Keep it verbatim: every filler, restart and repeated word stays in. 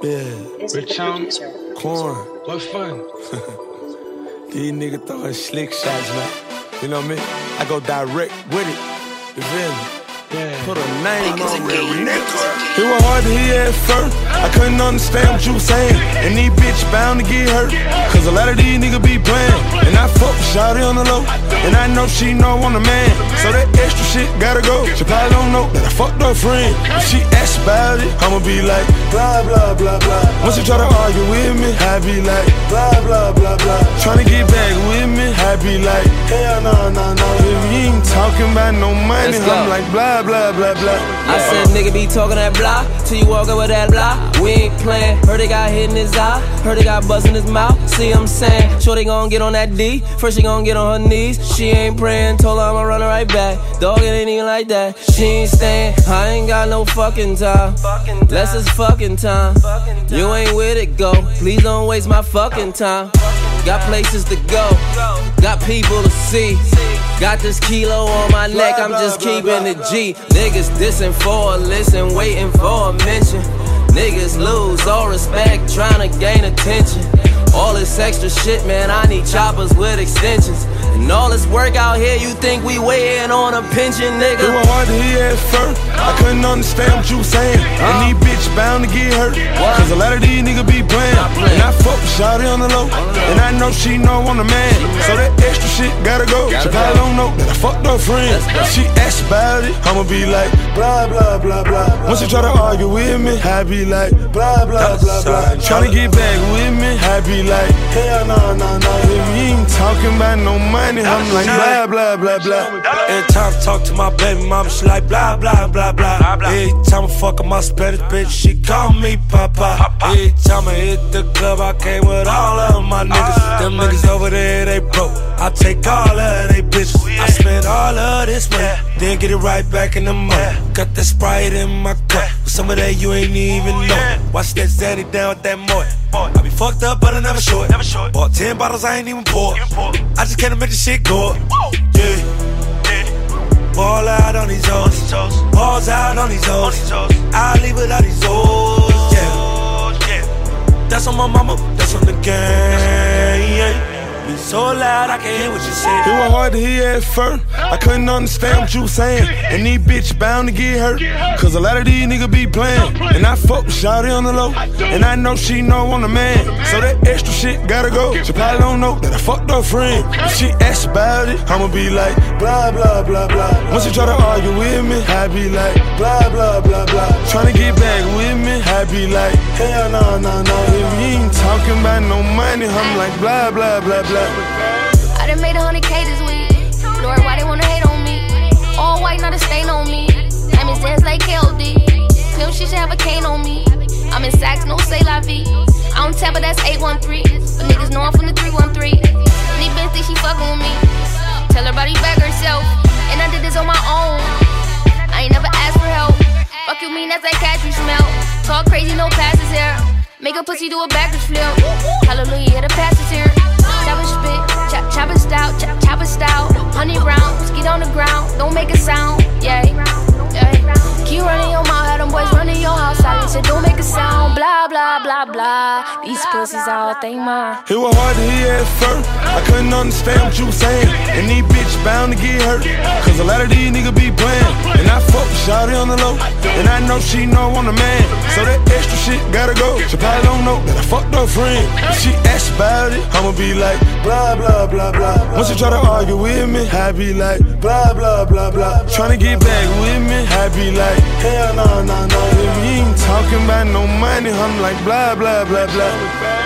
Yeah. Rich Chum, Corn. what fun? These niggas throwing slick shots now. You know what I mean? I go direct with it. You feel me? Yeah. Put a name on it, nigga. It was hard to hear at first. I couldn't understand what you was saying. And these bitch bound to get hurt. Cause a lot of these niggas be playing. And I fuck with Shawty on the low. And I know she know I'm the man. So that extra shit gotta go. She probably don't know that I fucked her friend. If she asks about it, I'ma be like, blah, blah, blah, blah. Once you try to argue with me, I be like, blah, blah, blah, blah. Tryna get back with me, I be like, hell no, no, no. If you ain't talking about no money, I'm like, blah, blah, blah, blah. I said, nigga be talking that blah, till you walk up with that blah. We ain't playing, heard they got hit in his eye, heard they got buzz in his mouth. See what I'm saying? Sure they gon' get on that D, first she gon' get on her knees. She ain't praying, told her I'ma run her right back. Dog, it ain't even like that. She ain't staying, I ain't got no fucking time. Less is fucking time. You ain't with it, go. Please don't waste my fucking time. Got places to go, got people to see. Got this kilo on my neck, I'm just keeping it G. Niggas dissing for a listen, waiting for a mention. Niggas lose all respect, tryna gain attention. All this extra shit, man, I need choppers with extensions. And all this work out here, you think we waiting on a pension, nigga? It was hard to hear at first. I couldn't understand what you was saying. And these bitch bound to get hurt. Cause a lot of these niggas be playing. And I fuck with Shawty on the low. And I know she know I'm the man. So that extra shit gotta go. She probably don't know that I fucked her friend. If she asks about it, I'ma be like, blah, blah, blah, blah. Once you try to argue with me, I be like, blah, blah, blah, blah. Tryna get back with me, I be like, hell no, no, no. If you ain't talking about no money, I'm like, blah, blah, blah, blah. Every time I talk to my baby mama, she like, blah, blah, blah, blah. Every time I fuck with my Spanish bitch, she call me Papa. Every time I hit the club, I came with all of my niggas. Them niggas over there, they broke. I take all of they bitches. I spend all of this money, then get it right back in the money. Got that Sprite in my cup, with some of that you ain't even know. Watch that Zanny down with that Moy. I be fucked up, but I never show it. Bought ten bottles, I ain't even pour. I just can't make the shit go up. Yeah. Ball out on these hoes. Balls out on these hoes. I leave without these hoes. Yeah. That's on my mama, that's on the gang. Yeah. Be so loud, I can't hear what you say. It was hard to hear at first. I couldn't understand what you was saying. And these bitch bound to get hurt. Cause a lot of these niggas be playing. And I fuck with Shawty on the low. And I know she know I'm the man. So that extra shit gotta go. She probably don't know that I fucked her friend. If she asks about it, I'ma be like, blah, blah, blah, blah. Once you try to argue with me, I be like, blah, blah, blah, blah. Tryna get back with me, I be like, hell no, no, no. If you ain't talking about no money, I'm like, blah, blah, blah, blah. I done made a hundred K this week. Lord, why they wanna hate on me? All white, not a stain on me. I'm in dance like K O D. Pimp shit should have a cane on me. I'm in Saks, no say la vie. I don't Tampa, that's eight one three. But niggas know I'm from the three one three. These bitch think she fucking with me. Tell her body back herself. And I did this on my own. I ain't never asked for help. Fuck you mean, that's that cat you smell. Talk crazy, no passes here. Make a pussy do a backwards flip. Hallelujah, yeah, the passes here. Chopper spit, chop, chopper style, chop, chopper style. Honey rounds, get on the ground, don't make a sound, yeah, yeah. Keep running your mouth, had them boys running your house. I said don't make a sound, blah, blah, blah, blah. These pussies all think mine. It was hard to hear at first. I couldn't understand what you was saying. And these bitch bound to get hurt. Cause a lot of these niggas be playing. And I fuck with Shawty on the low. And I know she know I'm the man. So that extra shit gotta go. She probably don't know that I fucked her friend. If she asks about it, I'ma be like, blah, blah, blah, blah. Once you try to argue with me, I be like, blah, blah, blah, blah. Tryna get back with me, I be like, hell no, no, no. If you ain't talking about no money, I'm like, blah, blah, blah, blah.